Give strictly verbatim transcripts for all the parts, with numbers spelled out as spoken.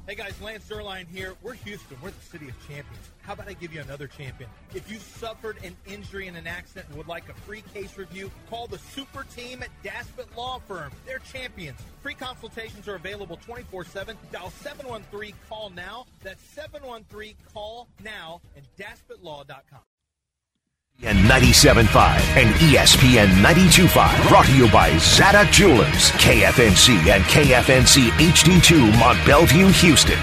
Hey guys, Lance Zierlein here. We're Houston. We're the city of champions. How about I give you another champion? If you suffered an injury in an accident and would like a free case review, call the super team at Daspit Law Firm. They're champions. Free consultations are available twenty-four seven. Dial seven one three, call now. That's seven one three, call now and daspit law dot com. And ninety-seven point five and E S P N ninety-two point five. Brought to you by Zada Jewelers, K F N C and K F N C H D two, Mont Bellevue, Houston.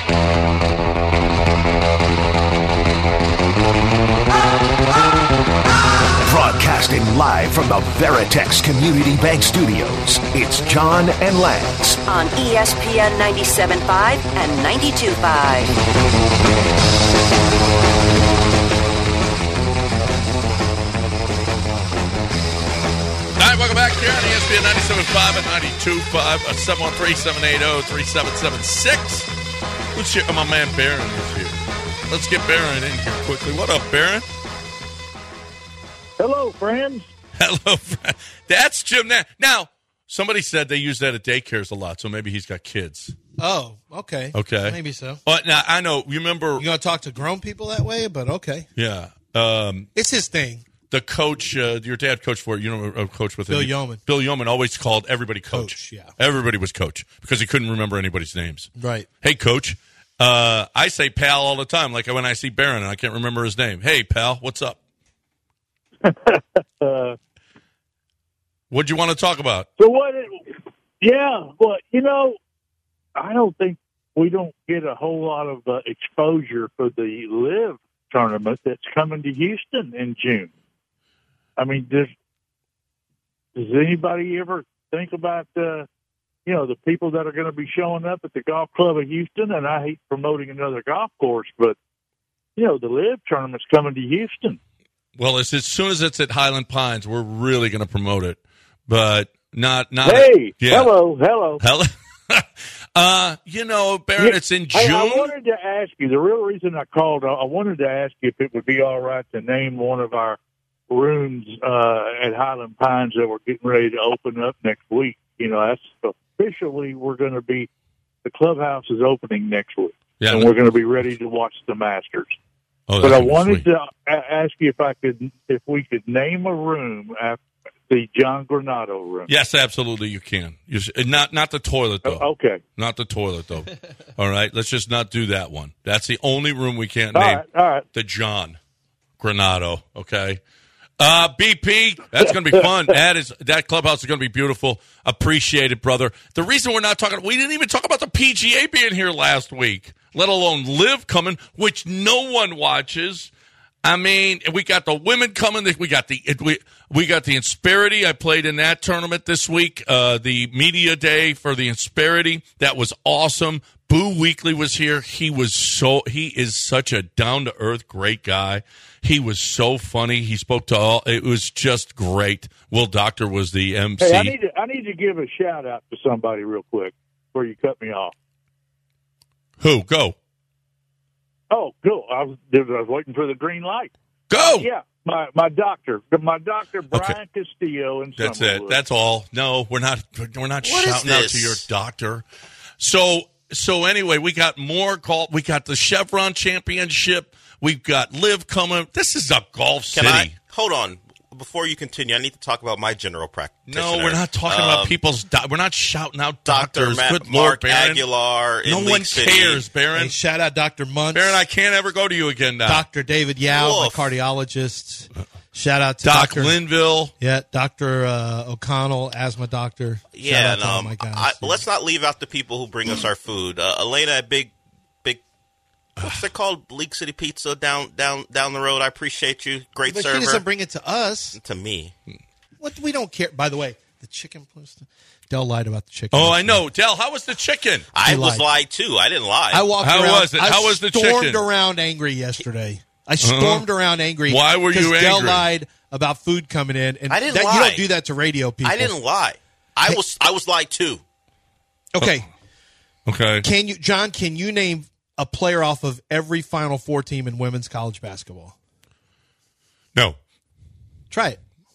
Broadcasting live from the Veritex Community Bank Studios, it's John and Lance. On E S P N ninety-seven point five and ninety-two point five. All right, welcome back here on E S P N ninety-seven point five and ninety-two point five, uh, seven one three, seven eight zero, three seven seven six. Who's here? Oh, my man Barron is here. Let's get Barron in here quickly. What up, Barron? Hello, friends. Hello, friend. That's Jim. Na- now, somebody said they use that at daycares a lot, so maybe he's got kids. Oh, okay. Okay. Maybe so. But now, I know, you remember. You're going to talk to grown people that way, but okay. Yeah. Um, it's his thing. The coach, uh, your dad coached for it. You know, a coach with Bill him. Yeoman. Bill Yeoman always called everybody coach. Coach, yeah. Everybody was coach because he couldn't remember anybody's names. Right. Hey, coach. Uh, I say pal all the time, like when I see Barron and I can't remember his name. Hey, pal, what's up? uh, What'd you want to talk about? So what? It, yeah, but you know, I don't think we don't get a whole lot of uh, exposure for the Live tournament that's coming to Houston in June. I mean, does does anybody ever think about uh, you know the people that are going to be showing up at the Golf Club of Houston? And I hate promoting another golf course, but you know the Live tournament's coming to Houston. Well, it's, as soon as it's at Highland Pines, we're really going to promote it, but not not. Hey, yeah. hello, hello, hello. uh, you know, Barron, yeah, it's in June. Hey, I wanted to ask you. The real reason I called, I wanted to ask you if it would be all right to name one of our rooms uh, at Highland Pines that we're getting ready to open up next week. You know, that's officially we're going to be. The clubhouse is opening next week, yeah, and no. we're going to be ready to watch the Masters. Oh, but I wanted to ask you if I could, if we could name a room after the John Granado room. Yes, absolutely, you can. You should, not not the toilet though. Uh, okay, not the toilet though. All right, let's just not do that one. That's the only room we can't all name. Right, all right, the John Granado. Okay. Uh, B P, that's going to be fun. That is that clubhouse is going to be beautiful. Appreciate it, brother. The reason we're not talking, we didn't even talk about the P G A being here last week, let alone Live coming, which no one watches. I mean, we got the women coming. We got the we we got the Insperity. I played in that tournament this week. Uh, the media day for the Insperity, that was awesome. Boo Weekly was here. He was so he is such a down to earth great guy. He was so funny. He spoke to all. It was just great. Will Doctor was the M C. Hey, I need to I need to give a shout out to somebody real quick before you cut me off. Who? Go. Oh, go! I was I was waiting for the green light. Go. Uh, yeah, my my doctor, my doctor Brian Okay. Castillo in That's Summerwood. it. That's all. No, we're not. We're not What is shouting out this? to your doctor. So so anyway, we got more golf. We got the Chevron Championship. We've got Live coming. This is a golf Can city. I hold on before you continue? I need to talk about my general practitioner. No, we're not talking Um, about people's. Do- we're not shouting out Doctor doctors. Matt, Good Lord, Mark Barron. Aguilar. In No League one City. cares, Barron. Hey, shout out Doctor Muntz. Barron, I can't ever go to you again now. Doctor David Yao, Woof. my cardiologist. Shout out to Doc Doctor Linville. Yeah, Doctor Uh, O'Connell, asthma doctor. Yeah, Shout out and, to all um, my guys. I, let's not leave out the people who bring us our food. Uh, Elena, big, big. What's it called? League City Pizza down, down, down the road. I appreciate you. Great but server. she doesn't bring it to us. to me. What we don't care. By the way, the chicken place. Dell lied about the chicken. Oh, I know. Dell, how was the chicken? I was lied. lied too. I didn't lie. I walked How around. was it? I How was the stormed chicken? around angry yesterday. I stormed around angry. Why were you Because Dell angry? lied about food coming in, and I didn't that, you lie. don't do that to radio people. I didn't lie. I was, I was lied too. Okay, Okay. can you, John? Can you name a player off of every Final Four team in women's college basketball? No. Try it.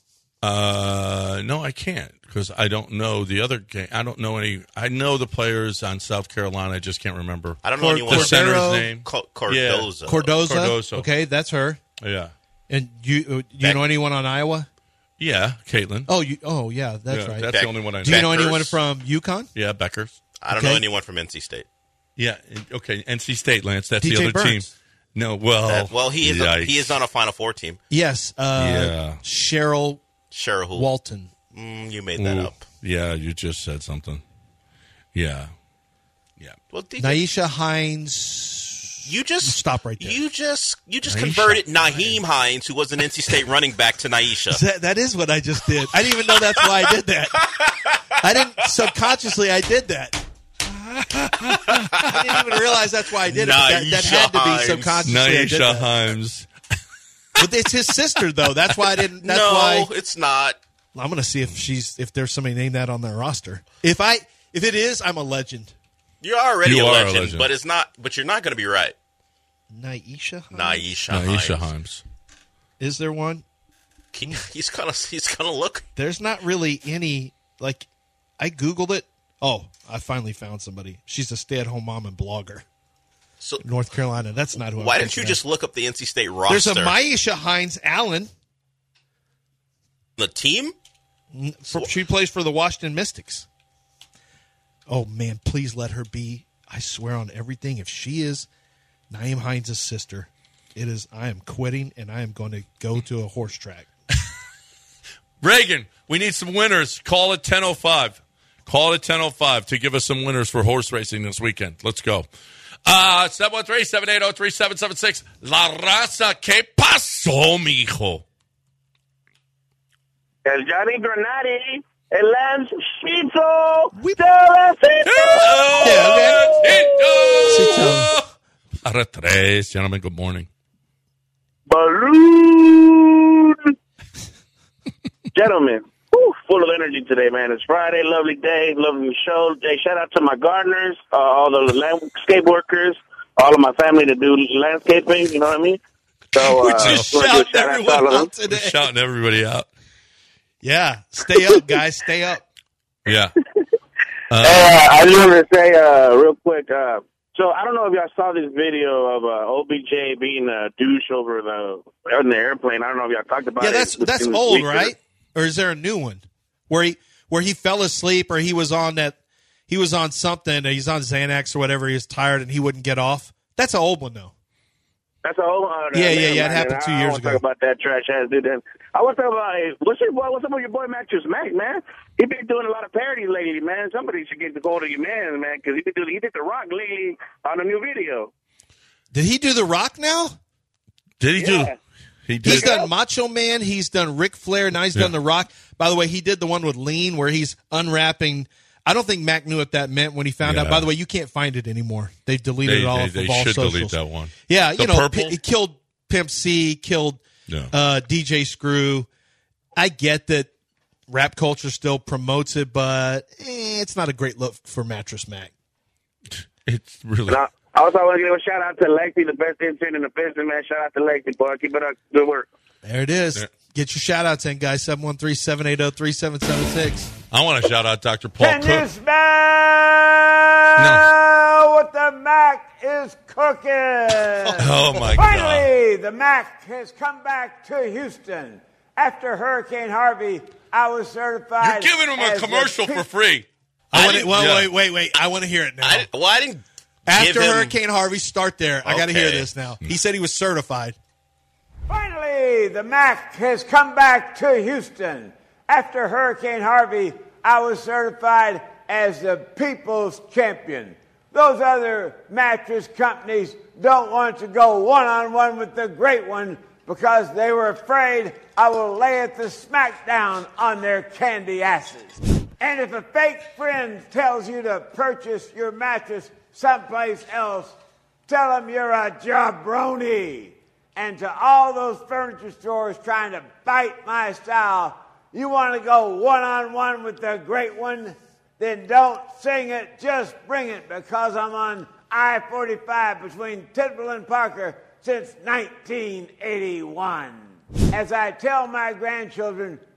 Uh, no, I can't because I don't know the other game. I don't know any. I know the players on South Carolina. I just can't remember. I don't know Cor- anyone. The center's Cordero? name. Co- Cardoza. Yeah. Cordoza. Cardozo. Okay, that's her. Yeah. And you uh, you Beck- know anyone on Iowa? Yeah, Caitlin. Oh, you. Oh, yeah, that's yeah, right. That's Beck- the only one I know. Do you know Beckers. anyone from UConn? Yeah, Beckers. I don't Okay. know anyone from N C State. Yeah. Okay. N C State, Lance. That's D J the other Burns. team. No. Well. That- well, he is. A, yikes. he is on a Final Four team. Yes. Uh, Yeah. Cheryl Cheryl Who? Walton. Mm, you made that Ooh. up. Yeah, you just said something. Yeah. Yeah. Well, D J, Naisha Hines. you just Stop right there. You just you just Naisha converted Naheem Hines, who was an N C State running back, to Naisha. That, that is what I just did. I didn't even know that's why I did that. I didn't subconsciously. I did that. I didn't even realize that's why I did it. But that, that had to be Naisha subconsciously. I did Naisha that. Himes. But it's his sister, though. That's why I didn't. That's no, why it's not. I'm going to see if she's if there's somebody named that on their roster. If I if it is, I'm a legend. You're already You a, are a legend, legend. but it's not. But you're not going to be right. Naisha. Hines? Naisha, Naisha Hines. Himes. Is there one? He- He's gonna he's gonna look. There's not really any. Like, I googled it. Oh, I finally found somebody. She's a stay-at-home mom and blogger. So North Carolina. That's not who. I'm why didn't you thinking just of. look up the N C State roster? There's a Maisha Hines Allen. the team. For, she plays for the Washington Mystics. Oh, man, please let her be. I swear on everything. If she is Naeem Hines' sister, it is. I am quitting, and I am going to go to a horse track. Reagan, we need some winners. Call it ten oh five. Call it ten oh five to give us some winners for horse racing this weekend. Let's go. Uh, seven one three, seven eight zero, three seven seven six. La raza, ¿qué pasó, mijo? El Johnny Granati, el Lancito, Whip. Tito! Arre tres, gentlemen, good morning. Balloon. Gentlemen, whew, full of energy today, man. It's Friday, lovely day, lovely show. Hey, shout out to my gardeners, uh, all the landscape workers, all of my family that do landscaping, you know what I mean? So, We're uh, just wanna do a shouting shout out to everyone all of them. out today. Shouting everybody out. Yeah, stay up, guys. Stay up. Yeah. Hey, uh, I just wanted to say uh, real quick. Uh, so I don't know if y'all saw this video of uh, O B J being a douche over the on the airplane. I don't know if y'all talked about Yeah, it. that's that's in this old, week or- right? Or is there a new one where he where he fell asleep or he was on that he was on something? He's on Xanax or whatever. He was tired and he wouldn't get off. That's an old one though. That's a whole other. Yeah, yeah, yeah, it man, happened and two I years don't ago. Talk about that trash ass dude. Then I want to talk about hey, what's your boy? What's up with your boy Mattress Mac, man? He been doing a lot of parodies lately, man. Somebody should get the hold of your man, man, because he been doing he did the Rock lately on a new video. Did he do The Rock now? Did he do? Yeah. He did. He's done Macho Man. He's done Ric Flair. Now he's Yeah. done The Rock. By the way, he did the one with Lean where he's unwrapping. I don't think Mac knew what that meant when he found Yeah. out. By the way, you can't find it anymore. They've deleted They, it all they, off they of all should socials. delete that one. Yeah, The you know, purple? P- it killed Pimp C, killed Yeah. uh, D J Screw. I get that rap culture still promotes it, but eh, it's not a great look for Mattress Mac. It's really. And I I also want to give a shout out to Lexi, the best intern in the business, man. Shout out to Lexi, boy. Keep it up. Good work. There it is. Yeah. Get your shout outs in, guys. seven one three, seven eight zero, three seven seven six. I want to shout out Doctor Paul Can you Cook. smell No. what the Mac is cooking? Oh, my God. Finally, the Mac has come back to Houston. After Hurricane Harvey, I was certified. You're giving him a as commercial pe- for free. I want to, didn't- well, yeah. wait, wait, wait. I want to hear it now. I didn't, well, I didn't. After give him- Hurricane Harvey, start there. I got to hear Okay. this now. He said he was certified. Finally, the Mac has come back to Houston. After Hurricane Harvey, I was certified as the people's champion. Those other mattress companies don't want to go one-on-one with the great one because they were afraid I will lay it the smackdown on their candy asses. And if a fake friend tells you to purchase your mattress someplace else, tell them you're a jabroni. And to all those furniture stores trying to bite my style, you want to go one-on-one with the great one? Then don't sing it, just bring it, because I'm on I forty-five between Tidwell and Parker since nineteen eighty-one. As I tell my grandchildren,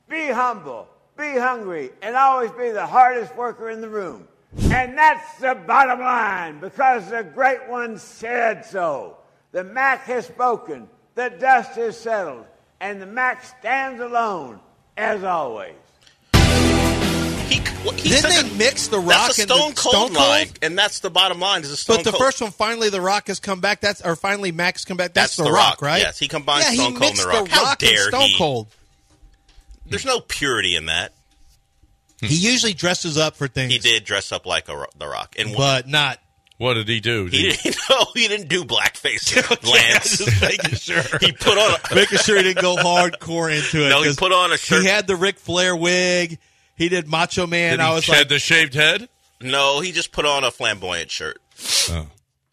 be humble, be hungry, and always be the hardest worker in the room. And that's the bottom line, because the great one said so. The M A C has spoken, the dust is settled, and the M A C stands alone, as always. He, well, he Didn't said they that, mix The Rock that's a and Stone the Cold Stone Cold? line, and that's the bottom line. Is a Stone But the Cold. first one, finally, The Rock has come back. That's or finally Max come back. That's, That's The The Rock, Rock, right? yes. He combined yeah, Stone he Cold and mixed The Rock. How Rock dare and Stone he? Cold. There's no purity in that. He usually dresses up for things. He did dress up like a, ro- The Rock, and but not. What did he do? He didn't. No, he didn't do blackface. Lance, just making sure. he put on. A, making sure he didn't go hardcore into it. no, he 'cause put on a shirt. He had the Ric Flair wig. He did Macho Man. Did I he was shed like, the shaved head? No, he just put on a flamboyant shirt. Oh.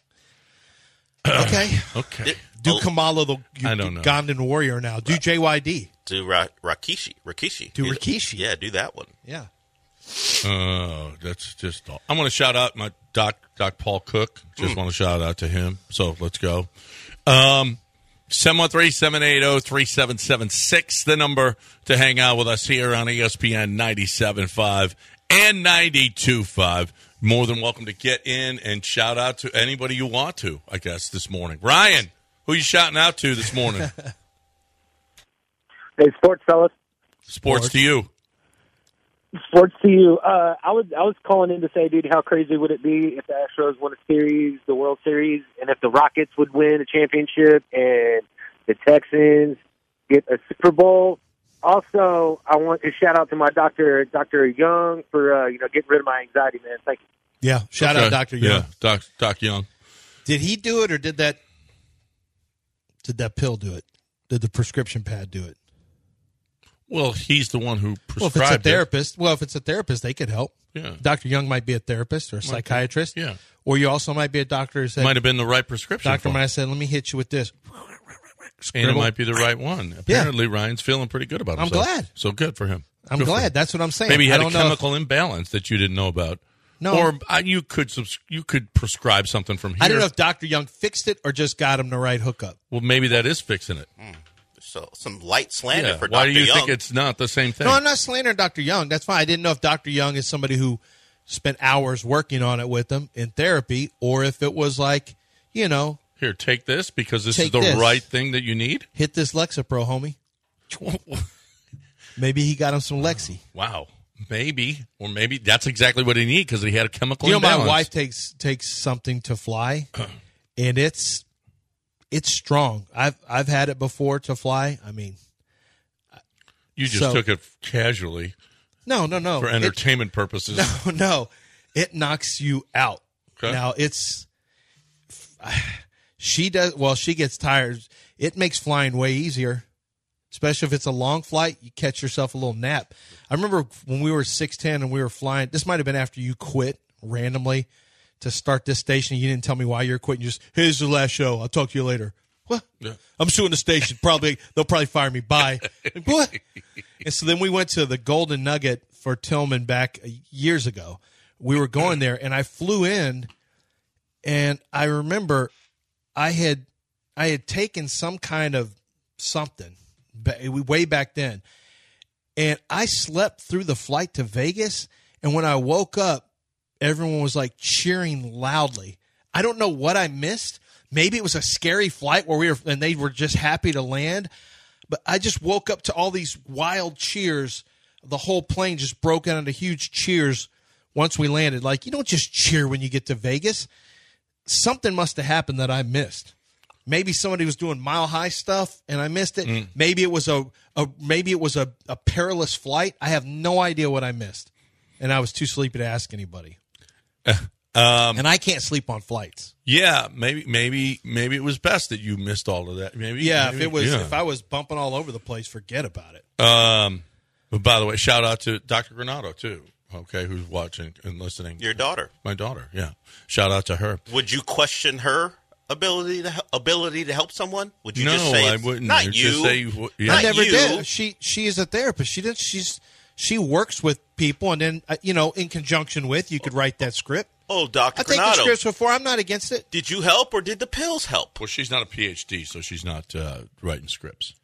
okay, Okay. It- do oh, Kamala the I don't know. Ugandan warrior now. Do J Y D. do Ra- Rakishi. Rakishi. Do Yeah. Rikishi. Yeah, do that one. Yeah. Oh, that's just all. I want to shout out my doc, Doc Paul Cook. Just want to shout out to him. So let's go. Um, seven one three, seven eight zero, three seven seven six, the number to hang out with us here on E S P N ninety-seven point five and ninety-two point five. More than welcome to get in and shout out to anybody you want to, I guess, this morning. Ryan, who are you shouting out to this morning? Hey, sports fellas. Sports to you. Sports to you. Uh, I was I was calling in to say, dude, how crazy would it be if the Astros won a series, the World Series, and if the Rockets would win a championship and the Texans get a Super Bowl? Also, I want to shout out to my doctor, Doctor Young, for uh, you know getting rid of my anxiety, man. Thank you. Yeah. Shout Okay. out Doctor Young. Yeah, Doc, Doc Young. Did he do it, or did that? Did that pill do it? Did the prescription pad do it? Well, he's the one who Well, prescribed if it's a it. therapist, well, if it's a therapist, they could help. Yeah. Doctor Young might be a therapist or a psychiatrist. Yeah. Or you also might be a doctor who said, Might have been the right prescription. Doctor for him. might have said, let me hit you with this. And it Scribble. might be the right one. Apparently, Ryan's feeling pretty good about I'm himself. glad. So good for him. I'm Good for glad. him. That's what I'm saying. Maybe he I had a don't know if- chemical imbalance that you didn't know about. No. Or uh, you could subs- you could prescribe something from here. I don't know if Doctor Young fixed it or just got him the right hookup. Well, maybe that is fixing it. So some light slander Yeah. for Why Doctor do you Young. think it's not the same thing? No, I'm not slandering Doctor Young. That's fine. I didn't know if Doctor Young is somebody who spent hours working on it with him in therapy, or if it was like, you know, Here, take this because this Take is the this. right thing that you need. hit this Lexapro, homie. Maybe he got him some Lexi. Wow. Maybe. Or maybe that's exactly what he needed because he had a chemical You know, imbalance. my wife takes takes something to fly, and it's it's strong. I've I've had it before to fly. I mean, You just so- took it casually no, no, no. for It- entertainment purposes. No, no, it knocks you out. Okay. Now it's she does well. She gets tired. It makes flying way easier, especially if it's a long flight. You catch yourself a little nap. I remember when we were six ten and we were flying. This might have been after you quit randomly to start this station. You didn't tell me why you were quitting. You just here's the last show. I'll talk to you later. What? Yeah. I'm suing the station. Probably they'll probably fire me. Bye. Like, what? And so then we went to the Golden Nugget for Tillman back years ago. We were going there, and I flew in, and I remember I had I had taken some kind of something ba- way back then, and I slept through the flight to Vegas. And when I woke up, everyone was like cheering loudly. I don't know what I missed. Maybe it was a scary flight where we were, and they were just happy to land. But I just woke up to all these wild cheers. The whole plane just broke out into huge cheers once we landed. Like, you don't just cheer when you get to Vegas. Something must have happened that I missed. Maybe somebody was doing mile high stuff and I missed it. Mm. Maybe it was a, a maybe it was a, a perilous flight. I have no idea what I missed, and I was too sleepy to ask anybody. Um, and I can't sleep on flights. yeah, maybe, maybe, maybe it was best that you missed all of that. Maybe, Yeah, maybe, if it was yeah. if I was bumping all over the place, forget about it. Um, but by the way, shout out to Doctor Granado too. Okay, who's watching and listening? Your daughter. My daughter. Yeah, shout out to her. Would you question her ability to hel- ability to help someone? Would you No, just say I it's wouldn't. Not You'd you. just say you w- yeah. Not I never you. did. She she is a therapist. She did. She's she works with people, and then uh, you know, in conjunction with, you could write that script. Oh, Doctor I take the Granado. scripts before. I'm not against it. Did you help or did the pills help? Well, she's not a P H D, so she's not uh, writing scripts.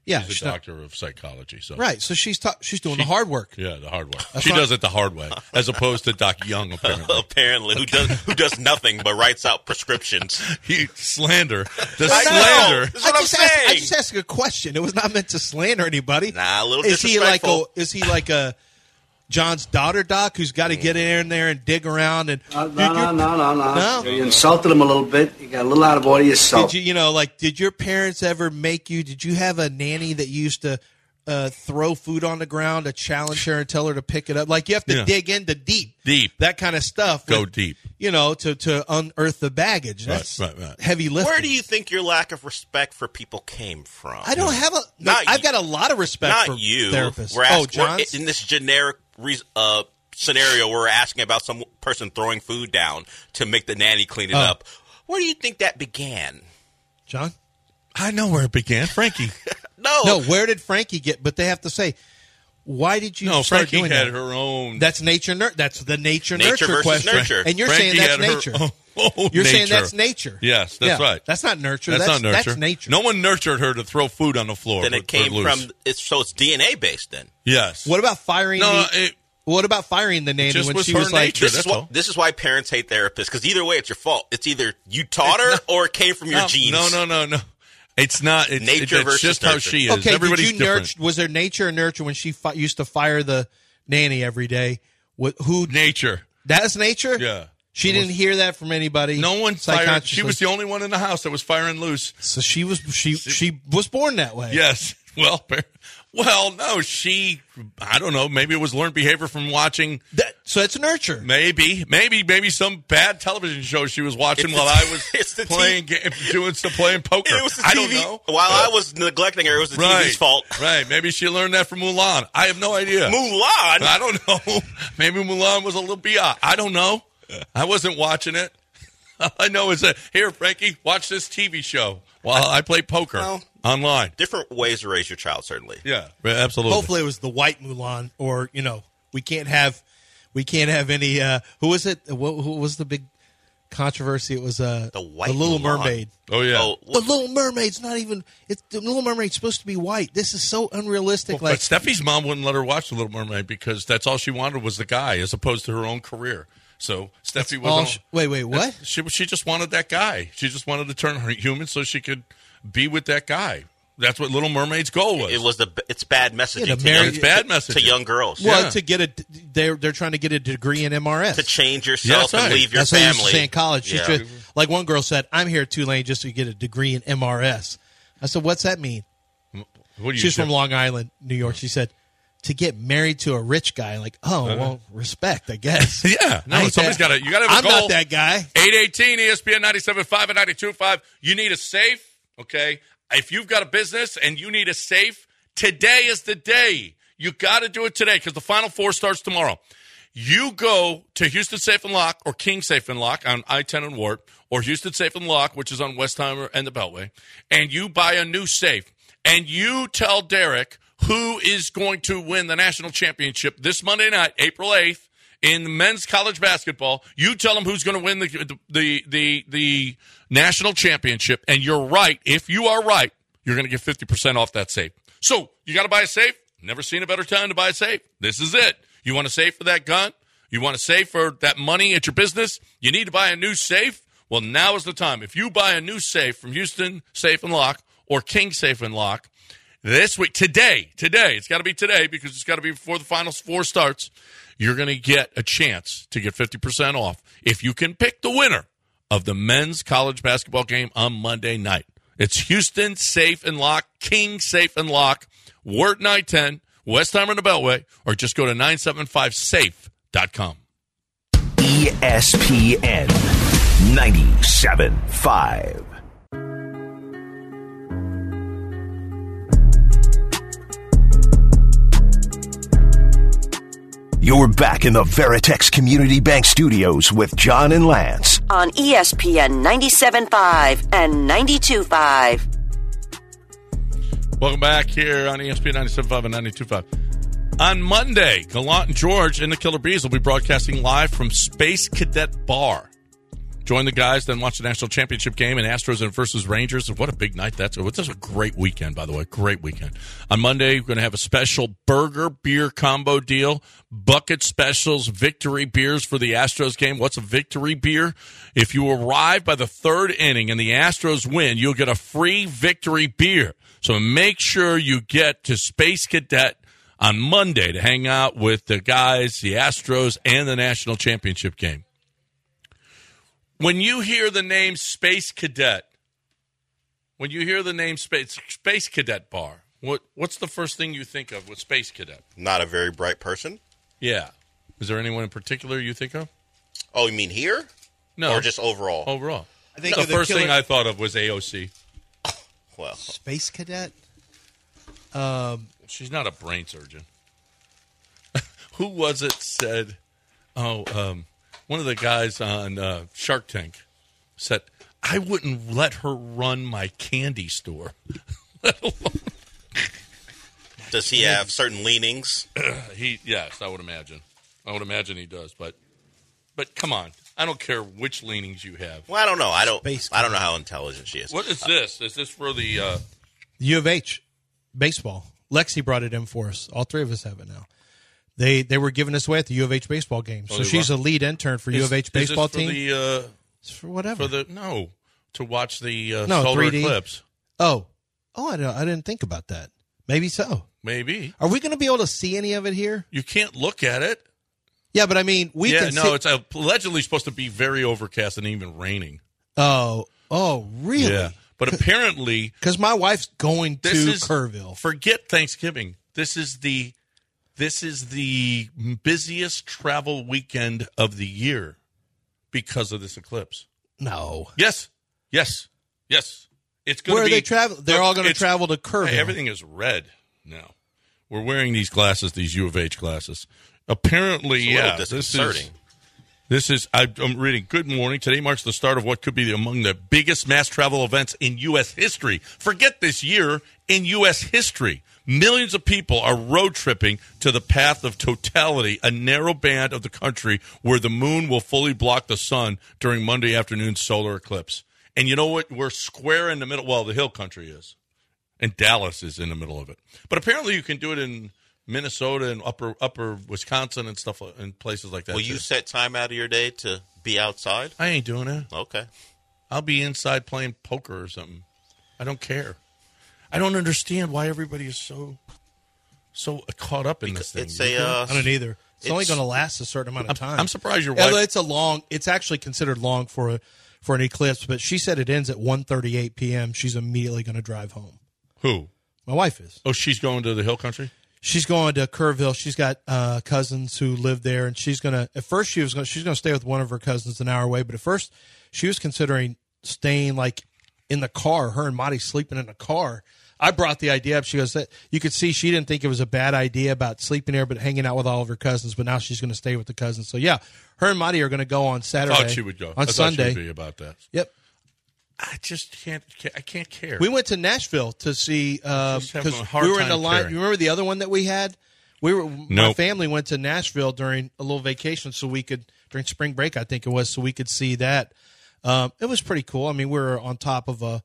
Yeah, she's she's a not- doctor of psychology. So Right. So she's ta- she's doing She- the hard work. Yeah, the hard way. That's She not- does it the hard way, as opposed to Doc Young, apparently. Apparently, who does who does nothing but writes out prescriptions. He slander. The I know. slander. That's what I I'm just asked, I saying. just asked a question. It was not meant to slander anybody. Nah, a little is he like a disrespectful. is he like a John's daughter doc who's got to get in there and dig around and No, Did no, your- no, no, no, No? You insulted him a little bit. You got a little out of order yourself. Did you, you know, like, did your parents ever make you? Did you have a nanny that used to uh, throw food on the ground to challenge her and tell her to pick it up? Like, you have to Yeah. dig into deep, Deep. that kind of stuff. Go with- deep. You know, to to unearth the baggage. Right, That's right, right. heavy lifting. Where do you think your lack of respect for people came from? I don't have a. Not I've you- got a lot of respect Not for you. therapists. We're oh, asking, we're, John's. in this generic reas uh, scenario, we're asking about some person throwing food down to make the nanny clean it Oh. up. Where do you think that began? John. I know where it began. Frankie. No, No, where did Frankie get? But they have to say, why did you No, start Frankie doing had that? her own. That's nature. Nur- that's the nature, Nature nurture versus question. nurture. And you're Frankie saying that's had her nature. own You're saying nature. that's nature. Yes, that's Yeah, right. That's not nurture. That's, That's, not nurture. That's nature. No one nurtured her to throw food on the floor. then for- it came for loose. from it's so it's D N A based. Then Yes. What about firing? No, the, it- what about firing the nanny just when was she her was like? nature. this is that's why all. this is why parents hate therapists, because either way, it's your fault. It's either you taught her or it came from your no, genes. No, no, no, no. It's not. It's, Nature it's versus just how nurture. she is. Okay, Everybody's did you different. nurture? Was there nature or nurture when she fi- used to fire the nanny every day? What, who? Nature. That's nature. Yeah. She didn't hear that from anybody. No one fired. She psychonsciously. was the only one in the house that was firing loose. So she was. She she was born that way. Yes. Well, par- well, no, she. I don't know. Maybe it was learned behavior from watching. That, so it's nurture. Maybe, maybe, maybe some bad television show she was watching It's while the- I was it's the playing, ga- doing some playing poker. It was the I T don't V. know. While I was neglecting her, it was the Right, T V's fault. right. Maybe she learned that from Mulan. I have no idea. Mulan. I don't know. Maybe Mulan was a little biatch. I don't know. I wasn't watching it. All I know is that, here, Frankie, watch this T V show while I play poker Well, online. Different ways to raise your child, certainly. Yeah, absolutely. Hopefully it was the white Mulan, or you know, we can't have, we can't have any. Uh, who was it? What, who was the big controversy? It was uh, The white the Little Mulan. Mermaid. Oh, yeah. Oh, The Little Mermaid's not even. It's the Little Mermaid's supposed to be white. This is so unrealistic. Well, like but Steffi's mom wouldn't let her watch The Little Mermaid because that's all she wanted was the guy, as opposed to her own career. So Steffi was all on- sh- wait, wait, what? She she just wanted that guy. She just wanted to turn her human so she could be with that guy. That's what Little Mermaid's goal was. it was the it's bad messaging Yeah, the to, young, married- It's bad to, messaging. to young girls. Well, Yeah. to get a, they're they're trying to get a degree in M R S. To change Yeah, yourself that's and right. leave your That's what they used family. to say in college. She's Yeah. just- like one girl said, "I'm here at Tulane just to get a degree in M R S." I said, "What's that mean?" What do you She's say? from Long Island, New York. She said, "To get married to a rich guy." Like, oh, well, respect, I guess. Yeah, no, I ain't somebody's that- got to. You got to have a I'm goal. not that guy. eight eighteen E S P N ninety-seven point five and ninety-two point five. You need a safe, okay? If you've got a business and you need a safe, today is the day. You got to do it today because the Final Four starts tomorrow. You go to Houston Safe and Lock or King Safe and Lock on I ten and Ward, or Houston Safe and Lock, which is on Westheimer and the Beltway, and you buy a new safe. And you tell Derek who is going to win the national championship this Monday night, April eighth, in men's college basketball. You tell him who's going to win the, the the the national championship, and you're right. If you are right, you're going to get fifty percent off that safe. So you got to buy a safe. Never seen a better time to buy a safe. This is it. You want a safe for that gun? You want a safe for that money at your business? You need to buy a new safe? Well, now is the time. If you buy a new safe from Houston Safe and Lock or King Safe and Lock this week, today, today, it's got to be today because it's got to be before the Final Four starts, you're going to get a chance to get fifty percent off if you can pick the winner of the men's college basketball game on Monday night. It's Houston Safe and Lock, King Safe and Lock, Wharton I ten, Westheimer and the Beltway, or just go to nine seven five safe dot com. E S P N ninety-seven point five. You're back in the Veritex Community Bank Studios with John and Lance. On E S P N ninety-seven point five and ninety-two point five. Welcome back here on E S P N ninety-seven point five and ninety-two point five. On Monday, Gallant and George and the Killer Bees will be broadcasting live from Space Cadet Bar. join the guys, then watch the national championship game and Astros versus Rangers. What a big night that's. This is a great weekend, by the way. Great weekend. On Monday, we're going to have a special burger beer combo deal. Bucket specials, victory beers for the Astros game. What's a victory beer? If you arrive by the third inning and the Astros win, you'll get a free victory beer. So make sure you get to Space Cadet on Monday to hang out with the guys, the Astros, and the national championship game. When you hear the name Space Cadet, when you hear the name Space Space Cadet Bar, what what's the first thing you think of with Space Cadet? Not a very bright person. Yeah. Is there anyone in particular you think of? Oh, you mean here? No. Or just overall? Overall. I think the of the first killer- thing I thought of was A O C. Well, Space Cadet? Um, She's not a brain surgeon. Who was it said, oh, um, one of the guys on uh, Shark Tank said, I wouldn't let her run my candy store. Does he have certain leanings? he, yes, I would imagine. I would imagine he does, but but come on. I don't care which leanings you have. Well, I don't know. I don't Space I don't know how intelligent she is. What is this? Is this for the uh, U of H baseball. Lexi brought it in for us. All three of us have it now. They they were giving us away at the U of H baseball game. Oh, So they she's were? a lead intern for is, U of H is baseball this for team. The, uh, it's for whatever. For the no to watch the uh, No, solar three D. eclipse. Oh, oh, I, don't, I didn't think about that. Maybe so. Maybe. Are we going to be able to see any of it here? You can't look at it. Yeah, but I mean, we yeah, can. no, see- it's uh, allegedly supposed to be very overcast and even raining. Oh, oh, really? Yeah, but apparently, because my wife's going to this is Kerrville. Forget Thanksgiving. This is the this is the busiest travel weekend of the year because of this eclipse. No. Yes, yes, yes. It's going Where to are be. they travel? They're all going to it's- travel to Kerrville. Hey, everything is red now. We're wearing these glasses, these U of H glasses. Apparently, It's a little yeah. This is. disconcerting. This is. I, I'm reading. Good morning. Today marks the start of what could be among the biggest mass travel events in U S history. Forget this year, in U S history. Millions of people are road tripping to the path of totality, a narrow band of the country where the moon will fully block the sun during Monday afternoon's solar eclipse. And you know what? We're square in the middle. Well, the hill country is. And Dallas is in the middle of it. But apparently you can do it in Minnesota and upper upper Wisconsin and stuff like- and places like that. Will too. you set time out of your day to be outside? I ain't doing it. Okay. I'll be inside playing poker or something. I don't care. I don't understand why everybody is so so caught up in this thing. It's You a, uh, I don't either. It's, only It's- going to last a certain amount of time. I'm surprised your Although wife. It's a long. It's actually considered long for a for an eclipse, but she said it ends at one thirty-eight p.m. She's immediately going to drive home. Who? My wife is. Oh, she's going to the hill country? She's going to Kerrville. She's got uh, cousins who live there, and she's gonna. At first, she was going. She's going to stay with one of her cousins an hour away. But at first, she was considering staying like in the car. Her and Monty sleeping in the car. I brought the idea up. She goes, that you could see she didn't think it was a bad idea about sleeping there, but hanging out with all of her cousins. But now she's going to stay with the cousins. So yeah, her and Monty are going to go on I Saturday. thought she would go. on I thought Sunday. she would be about that. Yep. I just can't. I can't care. We went to Nashville to see because Just having a hard we were in time the line. caring. You remember the other one that we had? We were my Nope. family went to Nashville during a little vacation, so we could during spring break, I think it was, so we could see that. Um, it was pretty cool. I mean, we were on top of a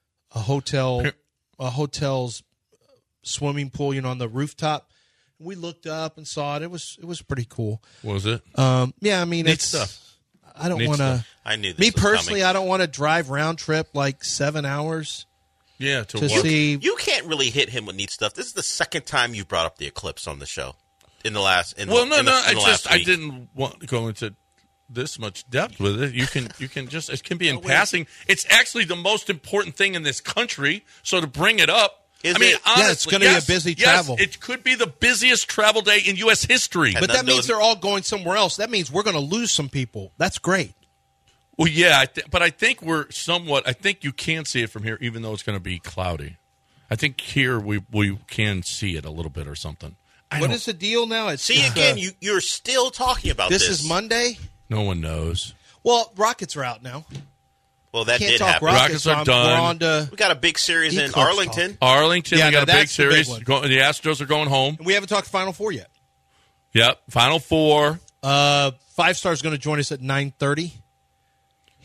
a hotel, a hotel's swimming pool, you know, on the rooftop. We looked up and saw it. It was it was pretty cool. Was it? Um, yeah, I mean, Neat it's stuff. I don't Neat want to. stuff. I knew this Me was personally, coming. I don't want to drive round trip like seven hours Yeah, to, to what? see. You can't really hit him with neat stuff. This is the second time you brought up the eclipse on the show in the last. In Well, the, no, in the, no. in I the just last I week. didn't want to go into this much depth with it. You can you can just it can be in passing. It's actually the most important thing in this country. So to bring it up. Is I mean, it? honestly, Yeah, it's gonna be a yes, busy yes, travel. It could be the busiest travel day in U S history. And But that that means doesn't- they're all going somewhere else. That means we're going to lose some people. That's great. Well, yeah, I th- but I think we're somewhat. I think you can see it from here, even though it's going to be cloudy. I think here we we can see it a little bit or something. I What don't- is the deal now? It's See it's, again. uh, you you're still talking about this this. is Monday. No one knows. Well, Rockets are out now. Well, that Can't did talk happen. Rockets. Rockets are so I'm- done. We're on to, We got a big series in Eclipse Arlington. Arlington, Yeah, we got no, a big that's the big series. one. Go, the Astros are going home. and we haven't talked Final Four yet. Yep, Final Four. Uh, Five Star is going to join us at nine thirty.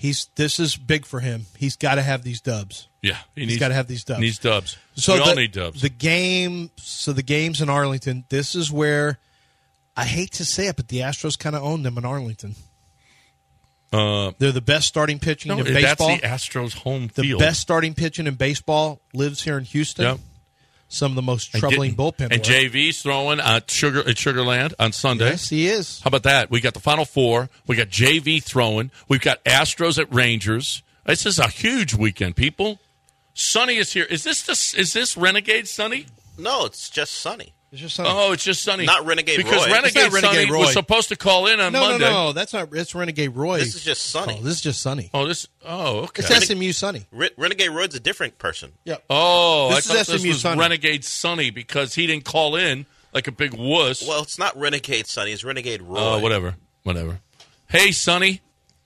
He's this is big for him. He's got to have these dubs. Yeah, he he's got to have these dubs. Needs dubs. So we the, all need dubs. The game. So the games in Arlington. This is where I hate to say it, but the Astros kind of own them in Arlington. Uh, They're the best starting pitching no, in baseball. That's the Astros' home the field. The best starting pitching in baseball lives here in Houston. Yep. Some of the most troubling bullpen. And work. J V's throwing at Sugar at Sugarland on Sunday. Yes, he is. How about that? We got the Final Four. We got J V throwing. We've got Astros at Rangers. This is a huge weekend, people. Sonny is here. Is this the, is this Renegade Sonny? No, it's just Sonny. It's just Sonny. Oh, it's just Sonny. Not Renegade because Roy. Renegade, Renegade Sonny Roy. was supposed to call in on no, Monday. No, no, that's not. It's Renegade Roy. This is just Sonny. Oh, this is just Sonny. Oh, this. Oh, okay. It's S M U Sonny. Re- Renegade Roy's a different person. Yeah. Oh, this I is thought S M U this was Sonny. Renegade Sonny because he didn't call in like a big wuss. Well, it's not Renegade Sonny. It's Renegade Roy. Oh, uh, whatever, whatever. Hey, Sonny.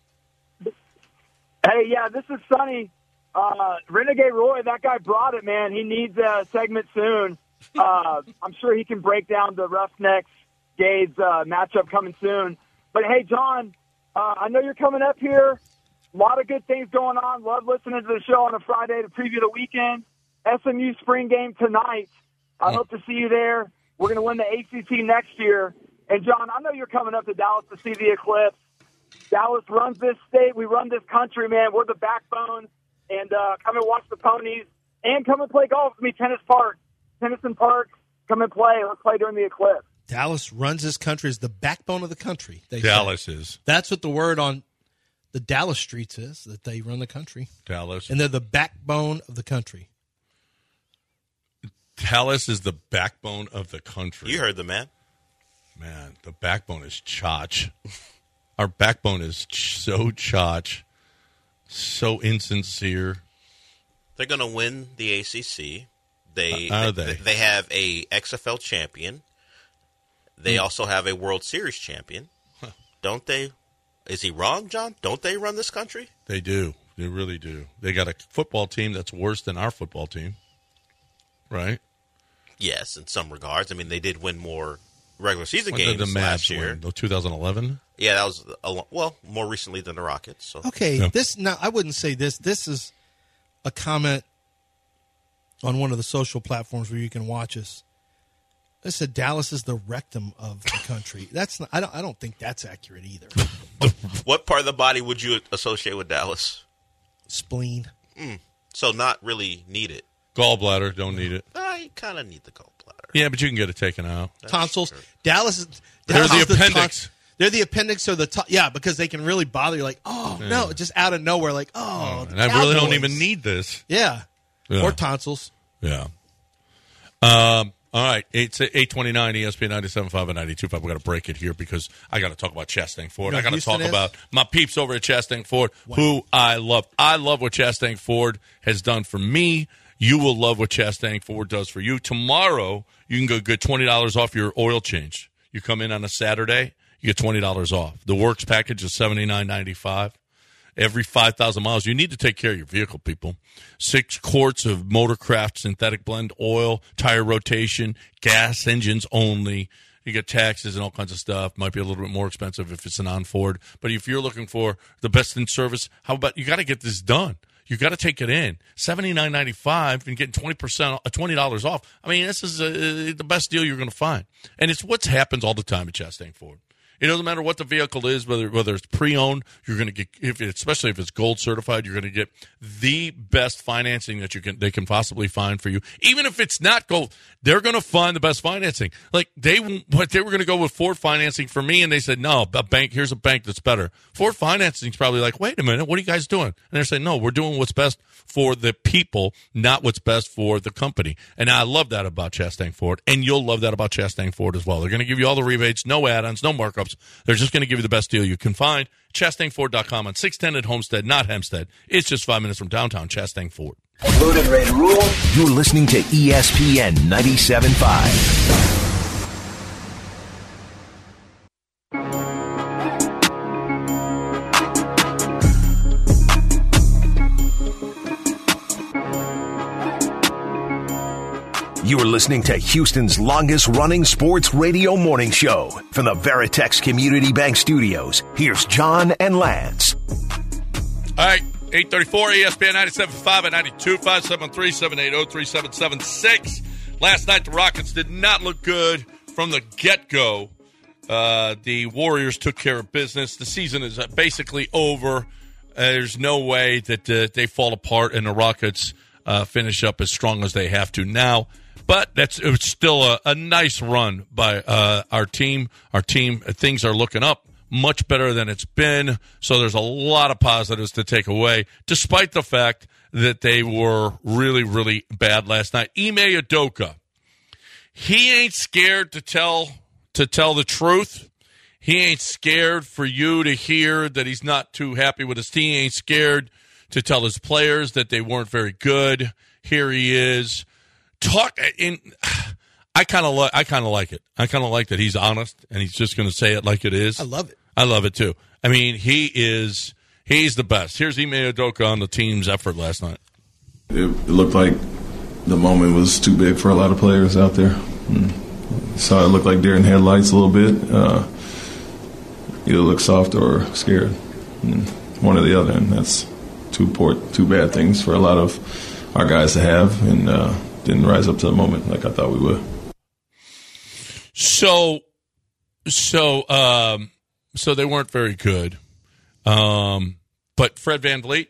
Hey, yeah, this is Sonny. Uh, Renegade Roy, that guy brought it, man. He needs a segment soon. Uh, I'm sure he can break down the Roughnecks Gades uh, matchup coming soon. But, hey, John, uh, I know you're coming up here. A lot of good things going on. Love listening to the show on a Friday to preview the weekend. S M U spring game tonight. I hope to see you there. We're going to win the A C C next year. And, John, I know you're coming up to Dallas to see the Eclipse. Dallas runs this state. We run this country, man. We're the backbone. And uh, come and watch the Ponies. And come and play golf with me, Tennis Park. Tennyson Park, come and play. Let's play during the Eclipse. Dallas runs this country as the backbone of the country. They Dallas say. is. That's what the word on the Dallas streets is, that they run the country. Dallas. And they're the backbone of the country. Dallas is the backbone of the country. You heard the man. Man, the backbone is chotch. Our backbone is ch- so chotch, so insincere. They're going to win the A C C. They, uh, are they? they they have a X F L champion. They hmm. also have a World Series champion. Huh. Don't they? Is he wrong, John? Don't they run this country? They do. They really do. They got a football team that's worse than our football team. Right? Yes, in some regards. I mean, they did win more regular season when games did the last Mavs year. Win? twenty eleven? Yeah, that was, a lo- well, more recently than the Rockets. So. Okay, yeah. this now I wouldn't say this. This is a comment on one of the social platforms where you can watch us. I said Dallas is the rectum of the country. That's not, I don't I don't think that's accurate either. What part of the body would you associate with Dallas? Spleen. Mm, so not really need it. Gallbladder, don't need it. I kind of need the gallbladder. Yeah, but you can get it taken out. That's Tonsils. true. Dallas is They're Dallas the is appendix. ton- they're the appendix or the to- yeah, because they can really bother you. Like, oh Yeah. no, just out of nowhere. Like, oh, the and I really don't Cowboys. even need this. Yeah, Yeah. or tonsils. Yeah. Um. All right. It's eight twenty nine. E S P N ninety seven five and ninety two five. We got to break it here because I got to talk about Chastang Ford. You know I got to Houston talk is? about my peeps over at Chastang Ford, who I love. I love what Chastang Ford has done for me. You will love what Chastang Ford does for you. Tomorrow, you can go get twenty dollars off your oil change. You come in on a Saturday, you get twenty dollars off. The Works package is seventy nine ninety five. Every five thousand miles, you need to take care of your vehicle, people. Six quarts of Motorcraft synthetic blend oil, tire rotation, gas engines only. You get taxes and all kinds of stuff. Might be a little bit more expensive if it's a non-Ford. But if you're looking for the best in service, how about you got to get this done? You got to take it in. seventy-nine ninety-five and getting twenty percent, twenty dollars off. I mean, this is uh, the best deal you're going to find. And it's what happens all the time at Chastang Ford. It doesn't matter what the vehicle is, whether whether it's pre-owned, you're going to get, if it, especially if it's gold certified, you're going to get the best financing that you can they can possibly find for you. Even if it's not gold, they're going to find the best financing. Like they what they were going to go with Ford financing for me, and they said no, a bank here's a bank that's better. Ford financing is probably like, wait a minute, what are you guys doing? And they're saying no, we're doing what's best for the people, not what's best for the company. And I love that about Chastang Ford, and you'll love that about Chastang Ford as well. They're going to give you all the rebates, no add-ons, no markups. They're just going to give you the best deal you can find. Chastang Ford dot com on six ten at Homestead, not Hempstead. It's just five minutes from downtown Chastang Ford. Loaded, ready to rule. You're listening to E S P N ninety-seven point five. You are listening to Houston's longest-running sports radio morning show. From the Veritex Community Bank Studios, here's John and Lance. All right, eight thirty-four, E S P N ninety-seven point five and ninety-two point five, seven three seven eight zero three seven seven six. Last night, the Rockets did not look good from the get-go. Uh, the Warriors took care of business. The season is basically over. Uh, there's no way that uh, they fall apart and the Rockets uh, finish up as strong as they have to now. But that's it's still a, a nice run by uh, our team. Our team, uh, things are looking up much better than it's been. So there's a lot of positives to take away, despite the fact that they were really, really bad last night. Ime Udoka, he ain't scared to tell to tell the truth. He ain't scared for you to hear that he's not too happy with his team. He ain't scared to tell his players that they weren't very good. Here he is. Talk in. I kind of like. I kind of like it. I kind of like that he's honest and he's just going to say it like it is. I love it. I love it too. I mean, he is. He's the best. Here's Ime Udoka on the team's effort last night. It, it looked like the moment was too big for a lot of players out there. Mm. Saw it looked like deer in headlights a little bit. Uh, either look soft or scared. Mm. One or the other, and that's two port, two bad things for a lot of our guys to have, and uh, didn't rise up to the moment like I thought we would. So, so, um, so they weren't very good. Um, but Fred VanVleet,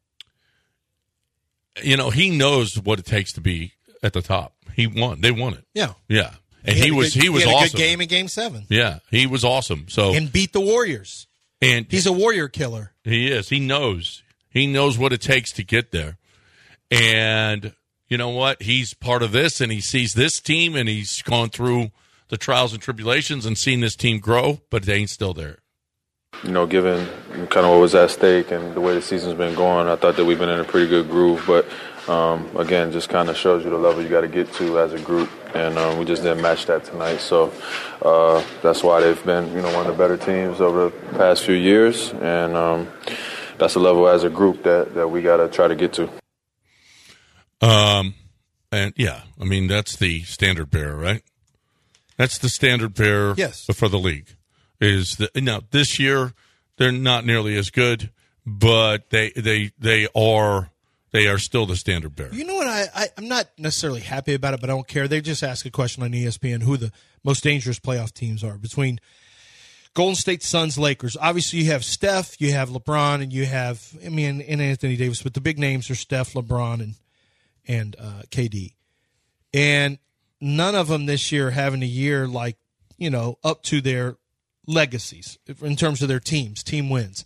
you know, he knows what it takes to be at the top. He won. They won it. Yeah. Yeah. And he, he was good, he was he had awesome. a good game in Game Seven. Yeah, he was awesome. So and beat the Warriors. And he's a Warrior killer. He is. He knows. He knows what it takes to get there. And you know what? He's part of this, and he sees this team, and he's gone through the trials and tribulations and seen this team grow, but they ain't still there. You know, given kind of what was at stake and the way the season's been going, I thought that we've been in a pretty good groove. But, um, again, just kind of shows you the level you got to get to as a group. And um, we just didn't match that tonight. So uh, that's why they've been, you know, one of the better teams over the past few years. And um, that's a level as a group that, that we got to try to get to. Um, and, yeah, I mean, that's the standard bearer, right? That's the standard bearer yes. for the league. Is the, now this year they're not nearly as good, but they they they are they are still the standard bearer. You know what? I, I I'm not necessarily happy about it, but I don't care. They just asked a question on E S P N who the most dangerous playoff teams are between Golden State, Suns, Lakers. Obviously, you have Steph, you have LeBron, and you have I mean and Anthony Davis, but the big names are Steph, LeBron, and and uh, K D, and none of them this year having a year like you know up to their legacies in terms of their teams, team wins.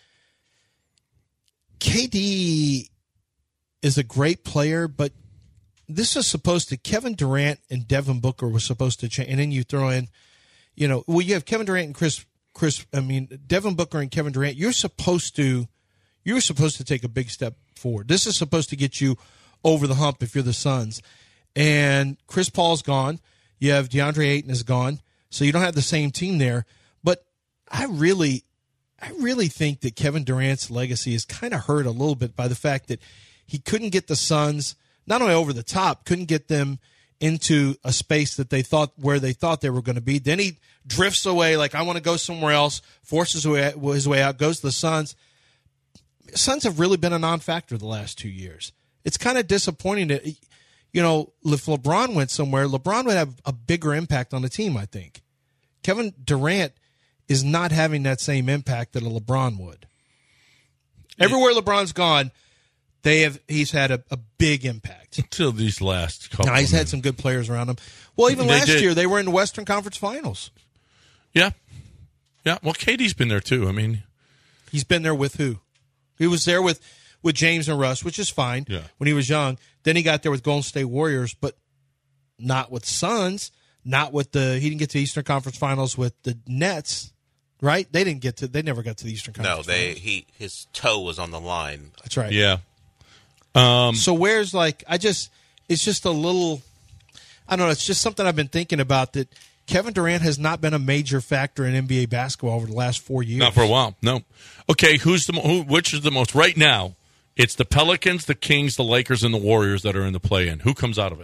K D is a great player, but this is supposed to, Kevin Durant and Devin Booker was supposed to change. And then you throw in, you know, well, you have Kevin Durant and Chris, Chris, I mean, Devin Booker and Kevin Durant. You're supposed to, you're supposed to take a big step forward. This is supposed to get you over the hump if you're the Suns. And Chris Paul's gone. You have DeAndre Ayton is gone. So you don't have the same team there. But I really, I really think that Kevin Durant's legacy is kind of hurt a little bit by the fact that he couldn't get the Suns not only over the top, couldn't get them into a space that they thought where they thought they were going to be. Then he drifts away, like I want to go somewhere else, forces his way out, goes to the Suns. Suns have really been a non-factor the last two years. It's kind of disappointing that, you know, if LeBron went somewhere, LeBron would have a bigger impact on the team, I think. Kevin Durant is not having that same impact that a LeBron would. Everywhere LeBron's gone, they have he's had a, a big impact. Until these last couple. Now, he's had some good players around him. Well, even They last did. year, they were in the Western Conference Finals. Yeah. Yeah. Well, K D's been there too. I mean, he's been there with who? He was there with, with James and Russ, which is fine yeah. when he was young. Then he got there with Golden State Warriors, but not with Suns, not with the he didn't get to the Eastern Conference Finals with the Nets. Right? They didn't get to. They never got to the Eastern Conference. No, they Finals. he his toe was on the line. That's right. Yeah. Um, so where's like I just it's just a little. I don't know. It's just something I've been thinking about that. Kevin Durant has not been a major factor in N B A basketball over the last four years. Not for a while. No. Okay. Who's the mo- who? Which is the most right now? It's the Pelicans, the Kings, the Lakers, and the Warriors that are in the play-in. Who comes out of it?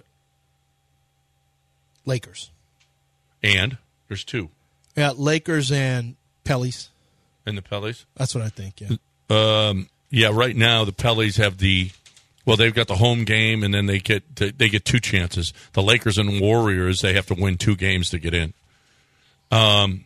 Lakers. And there's two. Yeah, Lakers and Pellies. And the Pellies. That's what I think. Yeah. Um, Yeah, right now the Pellies have the well, they've got the home game, and then they get to, they get two chances. The Lakers and Warriors, they have to win two games to get in. Um,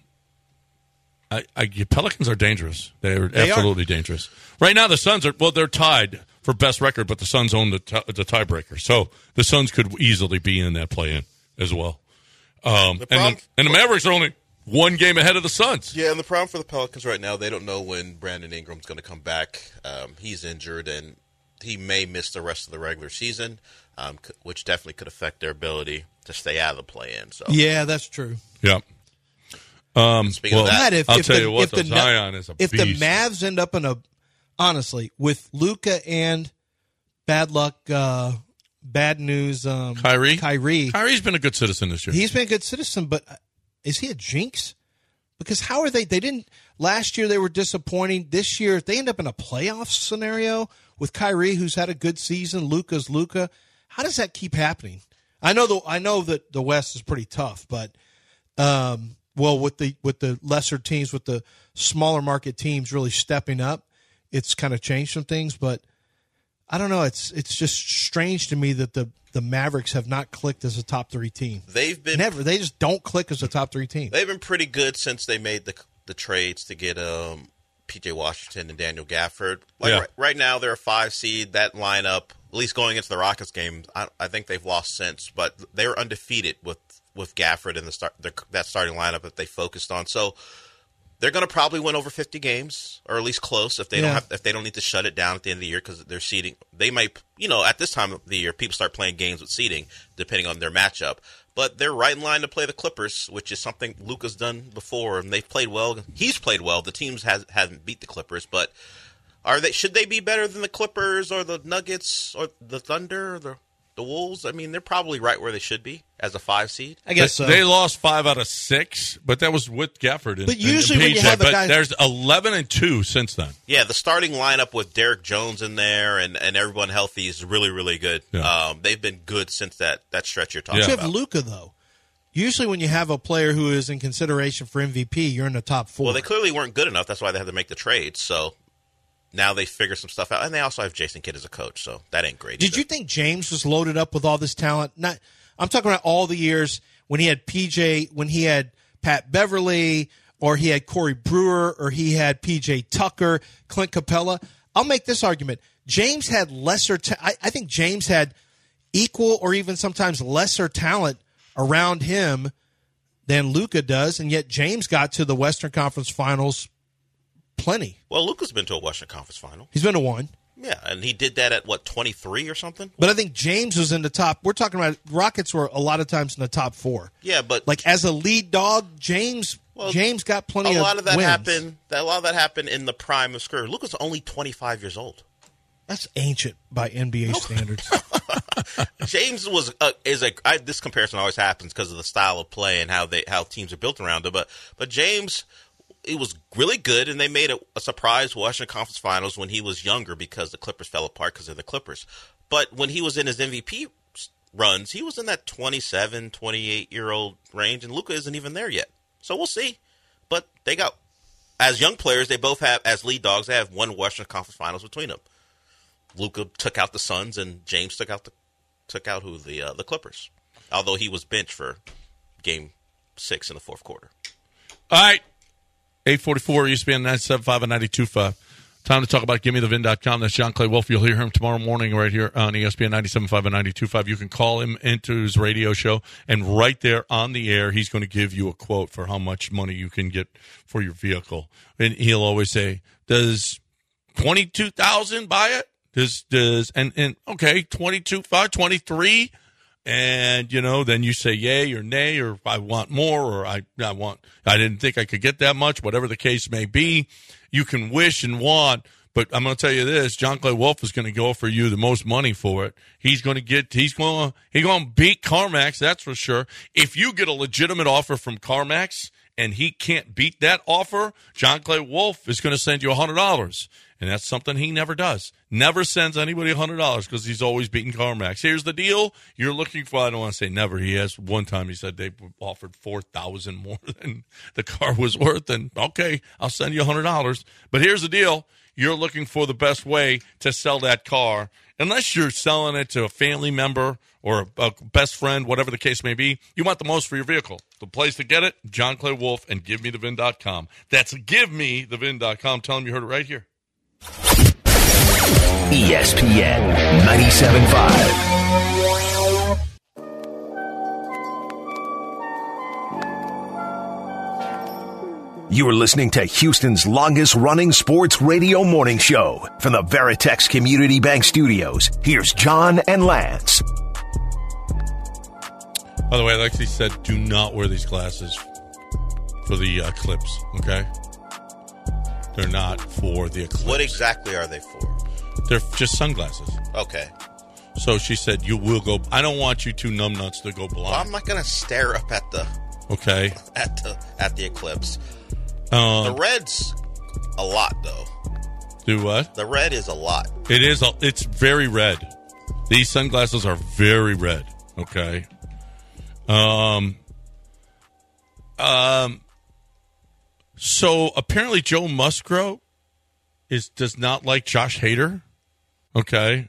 I, I Pelicans are dangerous. They're They absolutely dangerous. Right now, the Suns are well, they're tied for best record, but the Suns own the t- the tiebreaker, so the Suns could easily be in that play-in as well. Um, The and, problem- the, and the Mavericks are only one game ahead of the Suns. Yeah, and the problem for the Pelicans right now, they don't know when Brandon Ingram's going to come back. Um, he's injured, and he may miss the rest of the regular season, um, c- which definitely could affect their ability to stay out of the play-in. So, Yeah, that's true. Yeah. Um, Speaking well, of that, God, if, I'll if tell the, you what, if the the, Zion is a if beast. the Mavs end up in a, honestly, with Luka and bad luck, uh, bad news, um, Kyrie? Kyrie, Kyrie's been a good citizen this year. he's been a good citizen, but is he a jinx? Because how are they? They didn't last year. They were disappointing. This year, if they end up in a playoff scenario with Kyrie, who's had a good season, Luka's Luka. How does that keep happening? I know the I know that the West is pretty tough, but um, well, with the with the lesser teams, with the smaller market teams really stepping up, it's kind of changed some things. But I don't know. It's it's just strange to me that the the Mavericks have not clicked as a top three team. They've been never. They just don't click as a top three team. They've been pretty good since they made the the trades to get um, P J Washington and Daniel Gafford. Like Yeah. right, right now, they're a five seed. That lineup, at least going into the Rockets game, I, I think they've lost since, but they were undefeated with with Gafford in the start the, that starting lineup that they focused on. So they're going to probably win over fifty games, or at least close, if they Yeah. don't have, if they don't need to shut it down at the end of the year because they're seeding. They might, you know, at this time of the year, people start playing games with seeding depending on their matchup. But they're right in line to play the Clippers, which is something Luka's done before, and they've played well. He's played well. The teams has haven't beat the Clippers, but are they? Should they be better than the Clippers or the Nuggets or the Thunder or the the Wolves? I mean, they're probably right where they should be as a five seed. I guess they, so. they lost five out of six, but that was with Gafford. And, But usually and when you P J, have a but guy- there's eleven and two since then. Yeah, the starting lineup with Derek Jones in there and, and everyone healthy is really, really good. Yeah. Um, they've been good since that, that stretch you're talking But you about. have Luka though. Usually, when you have a player who is in consideration for M V P, you're in the top four. Well, they clearly weren't good enough. That's why they had to make the trade. So now they figure some stuff out. And they also have Jason Kidd as a coach, so that ain't great. Did either. you think James was loaded up with all this talent? Not, I'm talking about all the years when he had P J, when he had Pat Beverly, or he had Corey Brewer, or he had P J Tucker, Clint Capella. I'll make this argument. James had lesser. Ta- I, I think James had equal or even sometimes lesser talent around him than Luka does, and yet James got to the Western Conference Finals plenty. Well, Luka's been to a Western Conference final. He's been to one. Yeah, and he did that at, what, twenty-three or something? But I think James was in the top. We're talking about Rockets were a lot of times in the top four. Yeah, but Like as a lead dog, James Well, James got plenty a of lot of that wins. happened. That, a lot of that happened in the prime of his career. Luka's only twenty-five years old. That's ancient by N B A standards. James was uh, is a I, this comparison always happens because of the style of play and how they how teams are built around it. But but James, he was really good, and they made a, a surprise Washington Conference Finals when he was younger because the Clippers fell apart because of the Clippers. But when he was in his M V P runs, he was in that twenty-seven, twenty-eight year old range, and Luka isn't even there yet. So we'll see. But they got as young players, they both have as lead dogs. They have one Western Conference Finals between them. Luka took out the Suns, and James took out the took out who the uh, the Clippers. Although he was benched for game six in the fourth quarter. All right. eight forty-four, E S P N ninety-seven point five and ninety-two point five. Time to talk about Gimme The Vin dot com. That's John Clay Wolf. You'll hear him tomorrow morning right here on E S P N ninety-seven point five and ninety-two point five. You can call him into his radio show, and right there on the air, he's going to give you a quote for how much money you can get for your vehicle. And he'll always say, does twenty-two thousand buy it? Does, does, and, and okay, twenty-two, five, twenty-three. And, you know, then you say yay or nay, or I want more, or I, I want, I didn't think I could get that much, whatever the case may be. You can wish and want, but I'm going to tell you this, John Clay Wolf is going to go for you the most money for it. He's going to get, he's going to, he's going to beat CarMax, that's for sure. If you get a legitimate offer from CarMax and he can't beat that offer, John Clay Wolf is going to send you one hundred dollars. And that's something he never does. Never sends anybody one hundred dollars because he's always beating CarMax. Here's the deal. You're looking for, I don't want to say never. He has one time he said they offered four thousand dollars more than the car was worth. And, okay, I'll send you one hundred dollars. But here's the deal. you're looking for the best way to sell that car, unless you're selling it to a family member or a best friend, whatever the case may be, you want the most for your vehicle. The place to get it, John Clay Wolfe and give me the V I N dot com. That's give me the V I N dot com. Tell them you heard it right here. E S P N ninety-seven point five. You're listening to Houston's longest-running sports radio morning show. From the Veritex Community Bank Studios, here's John and Lance. By the way, Lexi said, do not wear these glasses for the uh, eclipse, okay? They're not for the eclipse. What exactly are they for? They're just sunglasses. Okay. So she said, you will go, I don't want you two numbnuts to go blind. Well, I'm not going to stare up at the... Okay. At the, at the eclipse. Um, the red's a lot, though. Do what? The red is a lot. It is. A, it's very red. These sunglasses are very red. Okay. Um. Um. So apparently, Joe Musgrove is does not like Josh Hader. Okay.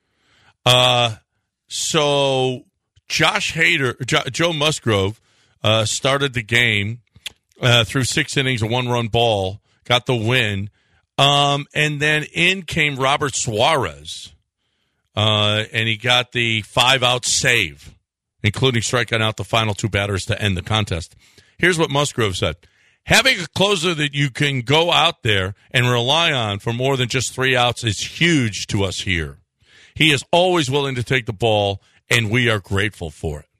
Uh. So Josh Hader, jo- Joe Musgrove, uh, started the game. Uh, through six innings, a one-run ball, got the win. Um, and then in came Robert Suarez, uh, and he got the five-out save, including striking out the final two batters to end the contest. Here's what Musgrove said. Having a closer that you can go out there and rely on for more than just three outs is huge to us here. He is always willing to take the ball, and we are grateful for it.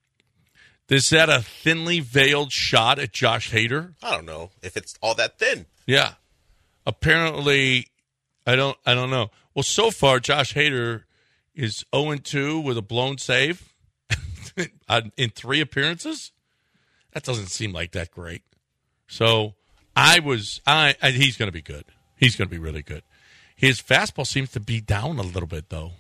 Is that a thinly veiled shot at Josh Hader? I don't know if it's all that thin. Yeah. Apparently, I don't I don't know. Well, so far, Josh Hader is oh and two with a blown save in three appearances. That doesn't seem like that great. So I was, I, I he's going to be good. He's going to be really good. His fastball seems to be down a little bit, though.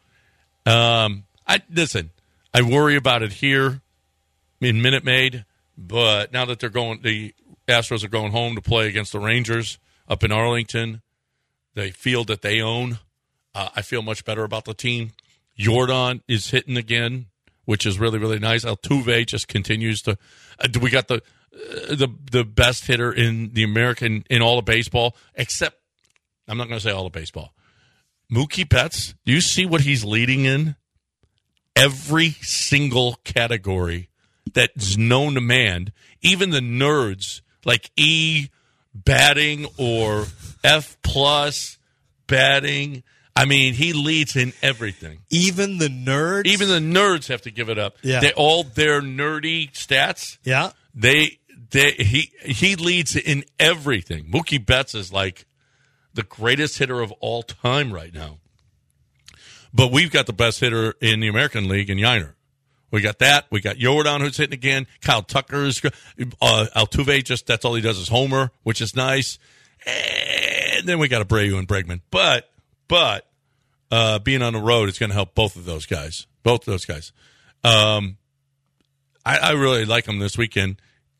Um, I listen, I worry about it here in Minute Maid, but now that they're going, the Astros are going home to play against the Rangers up in Arlington, the field that they own. Uh, I feel much better about the team. Jordan is hitting again, which is really, really nice. Altuve just continues to. Uh, we got the uh, the the best hitter in the American in all of baseball, except I'm not going to say all of baseball. Mookie Betts. Do you see what he's leading in? Every single category that's known to man, even the nerds like E batting or F plus batting. I mean, he leads in everything. Even the nerds? Even the nerds have to give it up. Yeah. They all their nerdy stats. Yeah. They they he he leads in everything. Mookie Betts is like the greatest hitter of all time right now. But we've got the best hitter in the American League in Yiner. We got that. We got Jordan, who's hitting again. Kyle Tucker is uh, Altuve. Just that's all he does is homer, which is nice. And then we got Abreu and Bregman. But but uh, being on the road is going to help both of those guys. Both of those guys. Um, I, I really like them this weekend.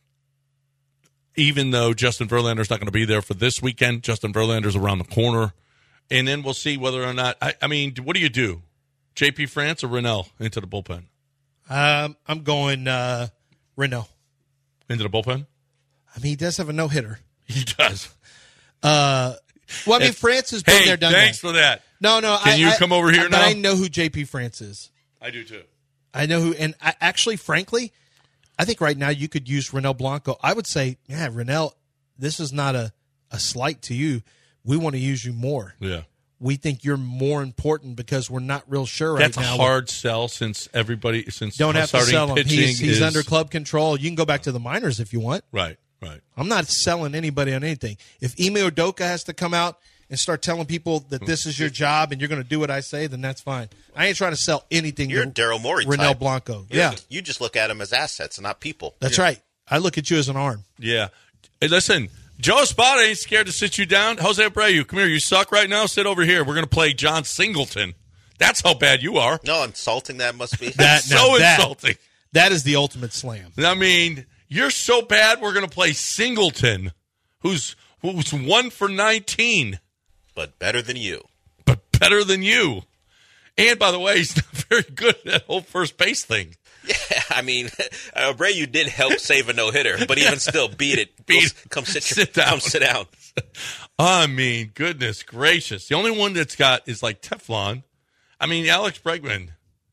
Even though Justin Verlander's not going to be there for this weekend, Justin Verlander's around the corner, and then we'll see whether or not. I, I mean, what do you do? J P France or Rennell into the bullpen? Um, I'm going uh, Reno. Into the bullpen? I mean, he does have a no-hitter. He does. Uh, well, I mean, If- France has been hey, there, done thanks that. for that. No, no. Can I, you I- come over here I, now? But I know who J P France is. I do too. I know who, and I, actually, frankly, I think right now you could use Rennell Blanco. I would say, yeah, Rennell, this is not a, a slight to you. We want to use you more. Yeah. We think you're more important because we're not real sure right That's now. a hard sell since everybody since Don't have to starting sell him. pitching He's, he's is, under club control. You can go back to the minors if you want. Right, right. I'm not selling anybody on anything. If Ime Udoka has to come out and start telling people that this is your job and you're going to do what I say, then that's fine. I ain't trying to sell anything You're to a Daryl Morey Rennell type. Blanco. You're- Yeah, You just look at them as assets and not people. that's Yeah. right. I look at you as an arm. Yeah. Hey, listen, Joe Espada ain't scared to sit you down. Jose Abreu, come here. You suck right now. Sit over here. We're going to play John Singleton. That's how bad you are. No, insulting that must be. That, so now that- insulting. That is the ultimate slam. I mean, you're so bad. We're going to play Singleton, who's who's one for nineteen. but better than you. But better than you. And, by the way, he's not very good at that whole first base thing. Yeah, I mean, Abreu did help save a no-hitter, but even still, beat it. Beat, come sit, sit your, down. Come sit down. I mean, goodness gracious. The only one that's got is like Teflon. I mean, Alex Bregman.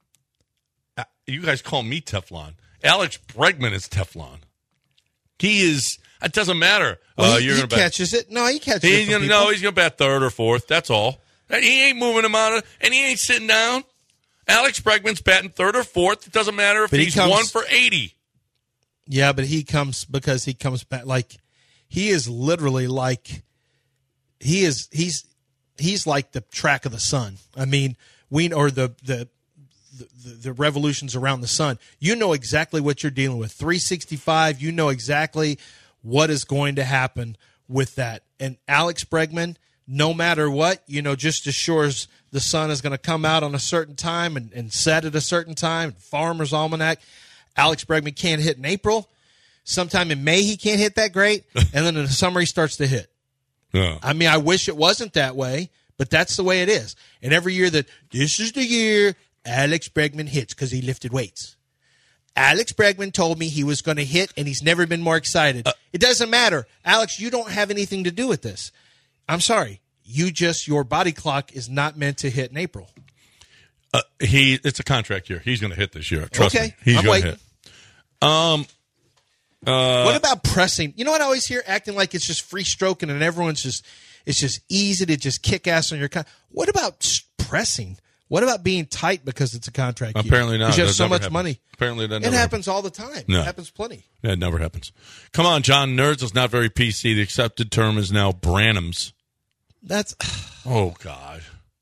You guys call me Teflon. Alex Bregman is Teflon. He is. It doesn't matter. Well, uh, he, you're he gonna catches bat, it. No, he catches he's it. Gonna, no, he's going to bat third or fourth. That's all. He ain't moving him out of, and he ain't sitting down. Alex Bregman's batting third or fourth. It doesn't matter if But he he's comes- one for eighty. Yeah, but he comes because he comes back like he is literally like he is he's he's like the track of the sun. I mean, we or the the the, the revolutions around the sun. You know exactly what you're dealing with. three sixty-five, you know exactly what is going to happen with that. And Alex Bregman, no matter what, you know, just as sure as the sun is going to come out on a certain time and, and set at a certain time, Farmer's Almanac, Alex Bregman can't hit in April. Sometime in May, he can't hit that great. And then in the summer, he starts to hit. Yeah. I mean, I wish it wasn't that way, but that's the way it is. And every year that this is the year Alex Bregman hits because he lifted weights. Alex Bregman told me he was going to hit, and he's never been more excited. Uh, it doesn't matter. Alex, you don't have anything to do with this. I'm sorry. You just, your body clock is not meant to hit in April. Uh, he, it's a contract year. He's going to hit this year. Trust okay. me. He's I'm going to waiting. hit. Um, uh, what about pressing? You know what I always hear? Acting like it's just free stroking and everyone's just, it's just easy to just kick ass on your con- What about pressing? What about being tight because it's a contract year? Apparently not. Because you have That so never much happens. money. Apparently that It never happens all the time. No. It happens plenty. That never happens. Come on, John. Nerds is not very P C. The accepted term is now Branhams. That's oh God,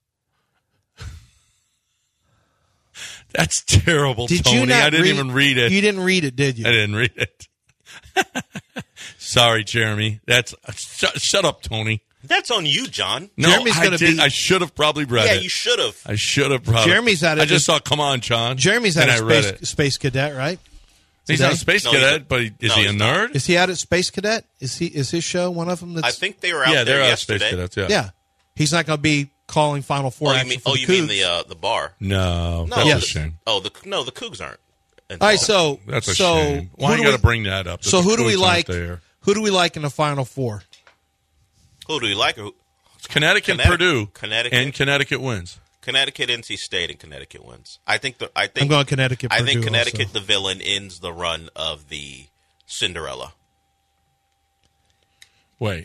that's terrible. Did Tony. you not I didn't read, even read it. You didn't read it, did you? I didn't read it. Sorry, Jeremy. That's sh- shut up, Tony. That's on you, John. No, Jeremy's I gonna did. be- I should have probably read Yeah, it. you should have. I should have probably. Jeremy's out of I just his- saw. Come on, John. Jeremy's out and of I read space, it. space cadet, right? He's Today? not a space No, he's cadet, a- but he, is no, he a he's not. nerd? Is he out at Space Cadet? Is he? Is his show one of them? That's I think they were out Yeah, there they're out of yesterday. space cadets. Yeah. yeah. He's not going to be calling Final Four Oh, you action mean, for oh, the you mean Cougs. the uh, the bar? No, No, that's Yes. a shame. Oh, the no, the Cougs aren't. All right, so That's a so shame. Why who you do got to we- bring that up? that So the who do we Cougs aren't like? There? Who do we like in the Final Four? Who do you like? Who- It's Connecticut, Connecticut- Purdue, Connecticut. and Connecticut wins. Connecticut, N C State, and Connecticut wins. I think the I think I'm going Connecticut. I Purdue think Connecticut, also. the villain, ends the run of the Cinderella. Wait.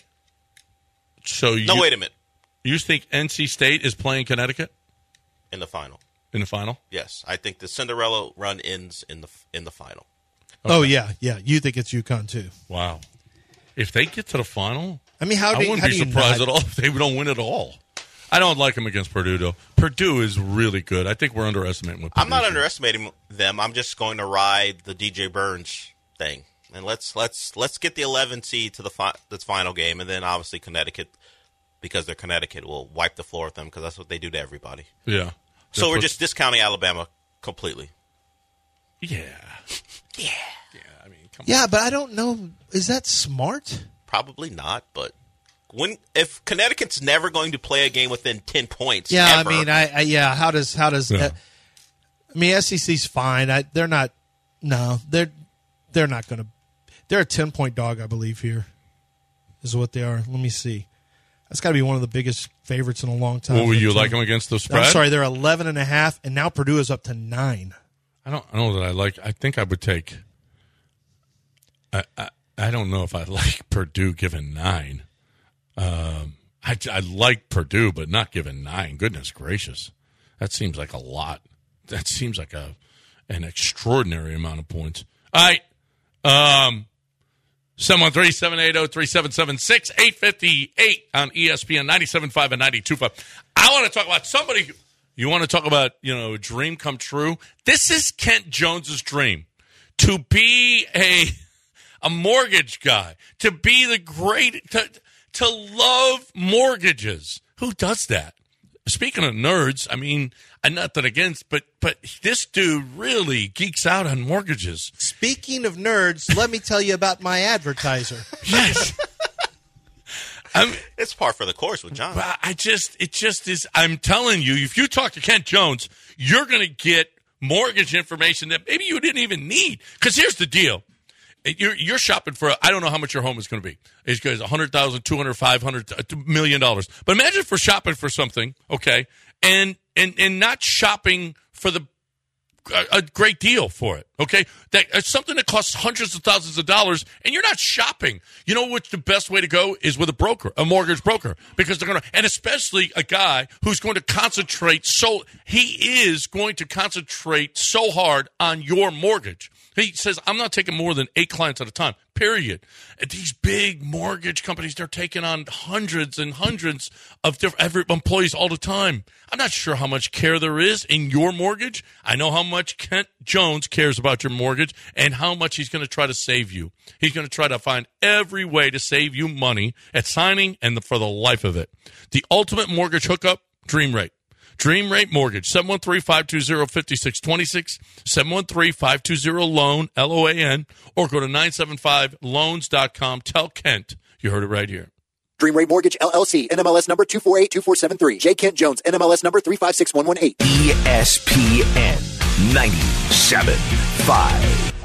So you No, wait a minute. You think N C State is playing Connecticut In the final, in the final? yes, I think the Cinderella run ends in the in the final. Oh yeah, yeah. You think it's UConn too? Wow. If they get to the final, I mean, how do I you- wouldn't how be do you surprised not- at all if they don't win at all. I don't like them against Purdue, though. Purdue is really good. I think we're underestimating what I'm not Purdue's doing. underestimating them. I'm just going to ride the D J Burns thing, and let's let's let's get the eleven seed to the fi- this final game, and then obviously Connecticut, because they're Connecticut, will wipe the floor with them because that's what they do to everybody. Yeah. So That's we're what- just discounting Alabama completely. Yeah. Yeah. Yeah, I mean, come Yeah, but I don't know. Is that smart? Probably not, but when if Connecticut's never going to play a game within ten points, Yeah, ever, I mean, I, I yeah. How does how does? Yeah. Uh, I mean, S E C's fine. I, they're not. No, they're they're not going to. They're a ten point dog, I believe. Here is what they are. Let me see. That's got to be one of the biggest favorites in a long time. What would you They're like ten- them against the spread? I'm sorry, they're eleven and a half, and now Purdue is up to nine. I don't I don't know that I like. I think I would take. I I, I don't know if I like Purdue given nine. Um, I I like Purdue, but not given nine. Goodness gracious, that seems like a lot. That seems like a an extraordinary amount of points. All right, um, seven one three, seven eight zero, three seven seven six, eight fifty-eight on E S P N ninety-seven point five and ninety-two point five. I want to talk about somebody. You want to talk about, you know, a dream come true? This is Kent Jones's dream, to be a a mortgage guy, to be the great, to, to love mortgages. Who does that? Speaking of nerds, I mean, I'm not that against, but but this dude really geeks out on mortgages. Speaking of nerds, let me tell you about my advertiser. Yes. I mean, it's par for the course with John. I just, it just is. I'm telling you, if you talk to Kent Jones, you're going to get mortgage information that maybe you didn't even need. Because here's the deal. You're, you're shopping for, I don't know how much your home is going to be. It's going to be one hundred thousand dollars, two hundred thousand dollars, five hundred thousand dollars, a million dollars. But imagine for shopping for something, okay, and and and not shopping for the a, a great deal for it, okay? That it's something that costs hundreds of thousands of dollars, and you're not shopping. You know what's the best way to go is with a broker, a mortgage broker, because they're going to, and especially a guy who's going to concentrate so, he is going to concentrate so hard on your mortgage. He says, I'm not taking more than eight clients at a time, period. And these big mortgage companies, they're taking on hundreds and hundreds of different every, employees all the time. I'm not sure how much care there is in your mortgage. I know how much Kent Jones cares about your mortgage and how much he's going to try to save you. He's going to try to find every way to save you money at signing and the, for the life of it. The ultimate mortgage hookup, Dream Rate. Dream Rate Mortgage, seven one three, five two zero, five six two six, seven one three, five two zero, LOAN, L O A N, or go to nine seven five loans dot com. Tell Kent you heard it right here. Dream Rate Mortgage, L L C, N M L S number two four eight two four seven three. J. Kent Jones, N M L S number three five six one one eight. E S P N ninety-seven point five.